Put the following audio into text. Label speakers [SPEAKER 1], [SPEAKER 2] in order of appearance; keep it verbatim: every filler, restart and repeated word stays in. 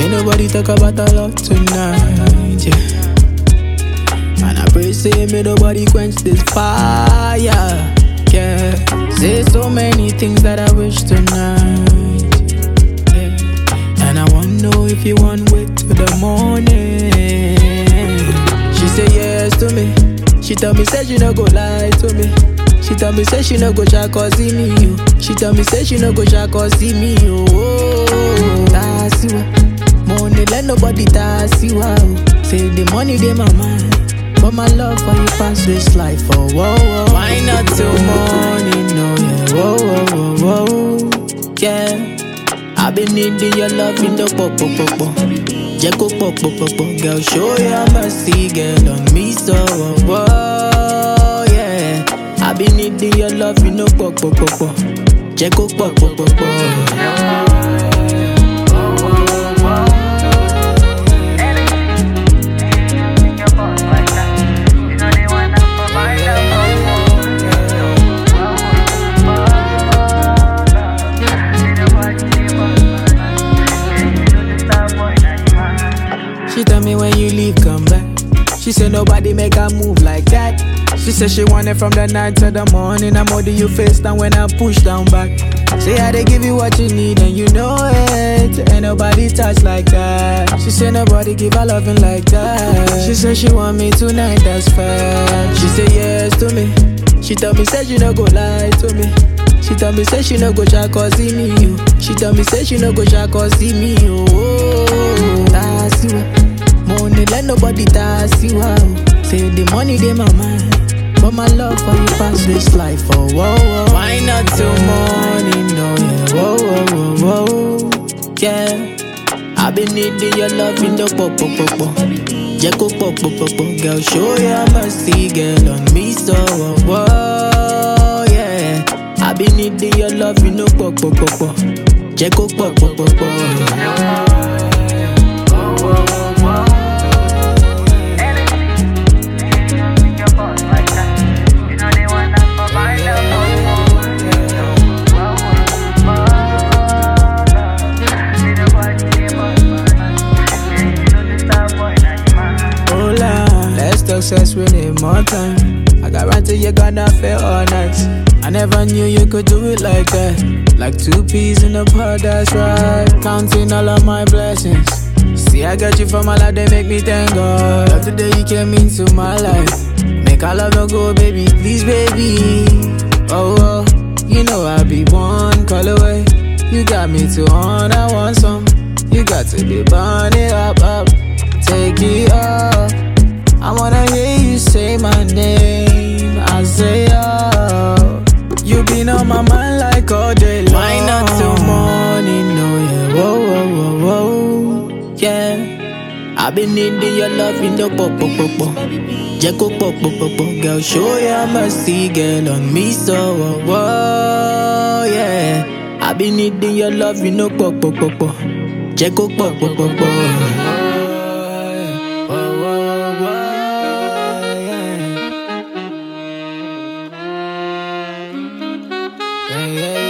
[SPEAKER 1] Ain't nobody talk about our love tonight, yeah. And I pray, say, may nobody quench this fire, yeah. Say so many things that I wish tonight, yeah. And I wanna know if you want wait till the morning. She say yes to me. She tell me, say she no go lie to me. She tell me, say she no go try cause see me, yo. She tell me, say she no go try cause see me, yo. Oh, that's you. Money let nobody tax you out. Say the money they my mind, but my love for you pass this life. Oh, whoa, whoa. Why not till morning? No, yeah. Whoa, whoa, whoa, whoa. Yeah. I've been needing your love in the pop, pop, pop, pop. Jacko, pop, pop, pop, pop. Girl, show your mercy, girl, on me so. Whoa, yeah. I've been needing your love in the pop, pop, pop, pop. Jacko, pop, pop, pop, pop. She tell me when you leave, come back. She said nobody make her move like that. She said she want it from the night to the morning. I'm holding you face down when I push down back. Say I they give you what you need and you know it. Ain't nobody touch like that. She said nobody give her loving like that. She said she want me tonight, that's fact. She said yes to me. She tell me say she no go lie to me. She tell me say she no go try cause see me, yo. She tell me say she no go try cause see me, yo. Oh, that's you. Money let nobody tax you out. Say the money they my mind, but my love for you pass this life. Oh, whoa, whoa. Why not till morning? No, yeah. Whoa, whoa, whoa, whoa. Yeah. I've been needing your love in the pop, pop, pop, pop. Jacko, pop, pop, pop, pop. Girl, show your mercy, girl, on me so. Whoa, yeah. I've been needing your love in the pop, pop, pop, pop. Jacko, pop, pop, pop, pop. Success, we need more time. I guarantee you're gonna feel all night. I never knew you could do it like that. Like two peas in a pod, that's right. Counting all of my blessings. See, I got you from my life, they make me thank God. Love today you came into my life. Make our love no go, baby, please, baby. Oh, oh, you know I'll be one call away. You got me to on, I want some. You got to be burning up, up. Take it up. I wanna hear you say my name. I say, oh, you been on my mind like all day long. Why not till morning? No, yeah. Whoa, whoa, whoa, whoa. Yeah. I've been needing your love in the pop, pop, pop, pop. Jacko, pop, pop, pop, pop. Girl, show your mercy, girl, on me so. Whoa, whoa, yeah. I've been needing your love in the pop, pop, pop, pop. Jacko, pop, pop, pop, pop. Yeah, yeah.